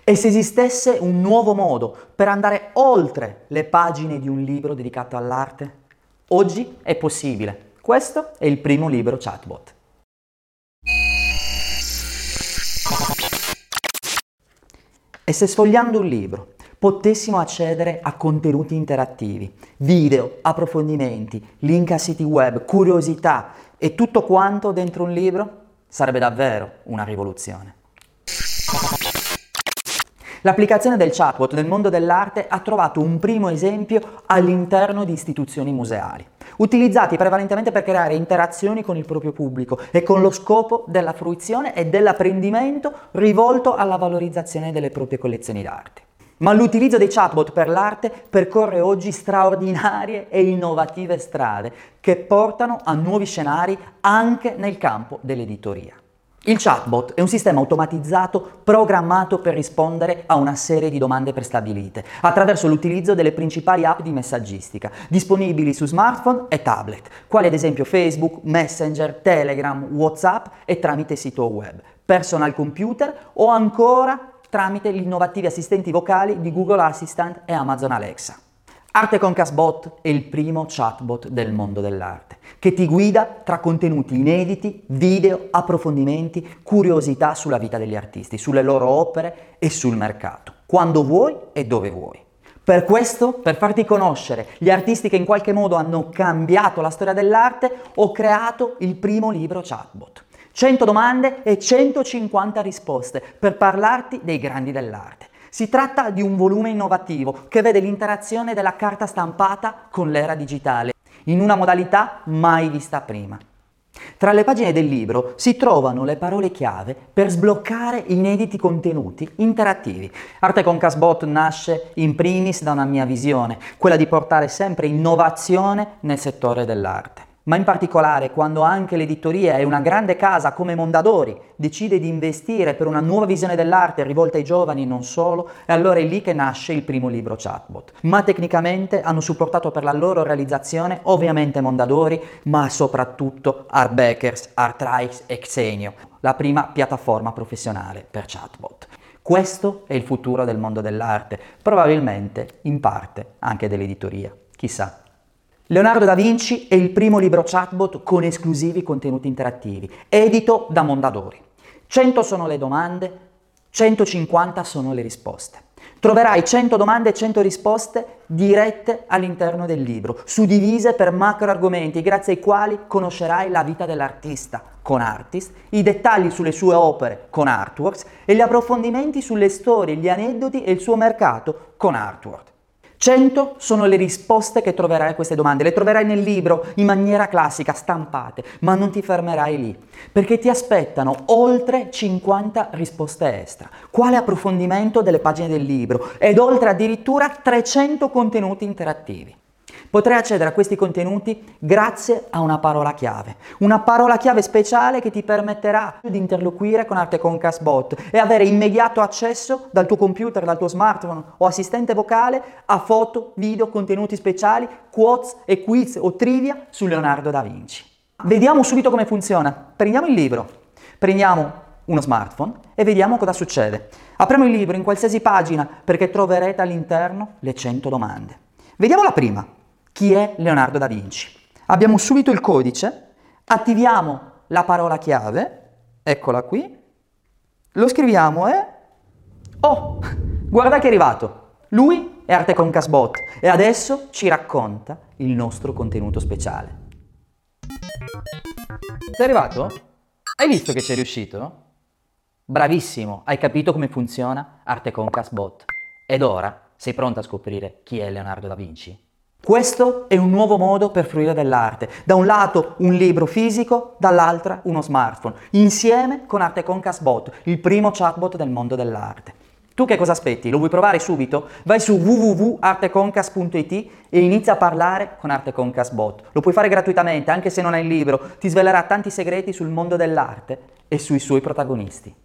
E se esistesse un nuovo modo per andare oltre le pagine di un libro dedicato all'arte? Oggi è possibile. Questo è il primo libro chatbot. E se sfogliando un libro potessimo accedere a contenuti interattivi, video, approfondimenti, link a siti web, curiosità e tutto quanto dentro un libro? Sarebbe davvero una rivoluzione. L'applicazione del chatbot nel mondo dell'arte ha trovato un primo esempio all'interno di istituzioni museali, utilizzati prevalentemente per creare interazioni con il proprio pubblico e con lo scopo della fruizione e dell'apprendimento rivolto alla valorizzazione delle proprie collezioni d'arte. Ma l'utilizzo dei chatbot per l'arte percorre oggi straordinarie e innovative strade che portano a nuovi scenari anche nel campo dell'editoria. Il chatbot è un sistema automatizzato programmato per rispondere a una serie di domande prestabilite attraverso l'utilizzo delle principali app di messaggistica disponibili su smartphone e tablet, quali ad esempio Facebook, Messenger, Telegram, WhatsApp e tramite sito web, personal computer o ancora tramite gli innovativi assistenti vocali di Google Assistant e Amazon Alexa. Arte Concast Bot è il primo chatbot del mondo dell'arte, che ti guida tra contenuti inediti, video, approfondimenti, curiosità sulla vita degli artisti, sulle loro opere e sul mercato, quando vuoi e dove vuoi. Per questo, per farti conoscere gli artisti che in qualche modo hanno cambiato la storia dell'arte, ho creato il primo libro chatbot. 100 domande e 150 risposte per parlarti dei grandi dell'arte. Si tratta di un volume innovativo che vede l'interazione della carta stampata con l'era digitale, in una modalità mai vista prima. Tra le pagine del libro si trovano le parole chiave per sbloccare inediti contenuti interattivi. Arte Concast Bot nasce in primis da una mia visione, quella di portare sempre innovazione nel settore dell'arte. Ma in particolare quando anche l'editoria è una grande casa come Mondadori decide di investire per una nuova visione dell'arte rivolta ai giovani e non solo, e allora è lì che nasce il primo libro chatbot. Ma tecnicamente hanno supportato per la loro realizzazione ovviamente Mondadori, ma soprattutto Art Bakers, Artrives e Xenio, la prima piattaforma professionale per chatbot. Questo è il futuro del mondo dell'arte, probabilmente in parte anche dell'editoria, chissà. Leonardo da Vinci è il primo libro chatbot con esclusivi contenuti interattivi, edito da Mondadori. 100 sono le domande, 150 sono le risposte. Troverai 100 domande e 100 risposte dirette all'interno del libro, suddivise per macro argomenti, grazie ai quali conoscerai la vita dell'artista con Artist, i dettagli sulle sue opere con Artworks e gli approfondimenti sulle storie, gli aneddoti e il suo mercato con Artwork. 100 sono le risposte che troverai a queste domande, le troverai nel libro in maniera classica, stampate, ma non ti fermerai lì, perché ti aspettano oltre 50 risposte extra, quale approfondimento delle pagine del libro ed oltre addirittura 300 contenuti interattivi. Potrai accedere a questi contenuti grazie a una parola chiave speciale che ti permetterà di interloquire con Arte Concast Bot e avere immediato accesso dal tuo computer, dal tuo smartphone o assistente vocale a foto, video, contenuti speciali, quotes e quiz o trivia su Leonardo da Vinci. Vediamo subito come funziona. Prendiamo il libro, prendiamo uno smartphone e vediamo cosa succede. Apriamo il libro in qualsiasi pagina perché troverete all'interno le 100 domande. Vediamo la prima. Chi è Leonardo da Vinci? Abbiamo subito il codice, attiviamo la parola chiave, eccola qui, lo scriviamo e... Oh, guarda che è arrivato! Lui è Arte Concast Bot e adesso ci racconta il nostro contenuto speciale. Sei arrivato? Hai visto che sei riuscito? Bravissimo, hai capito come funziona Arte Concast Bot. Ed ora sei pronto a scoprire chi è Leonardo da Vinci? Questo è un nuovo modo per fruire dell'arte. Da un lato un libro fisico, dall'altra uno smartphone, insieme con Arte Concast Bot, il primo chatbot del mondo dell'arte. Tu che cosa aspetti? Lo vuoi provare subito? Vai su www.arteconcast.it e inizia a parlare con Arte Concast Bot. Lo puoi fare gratuitamente, anche se non hai il libro, ti svelerà tanti segreti sul mondo dell'arte e sui suoi protagonisti.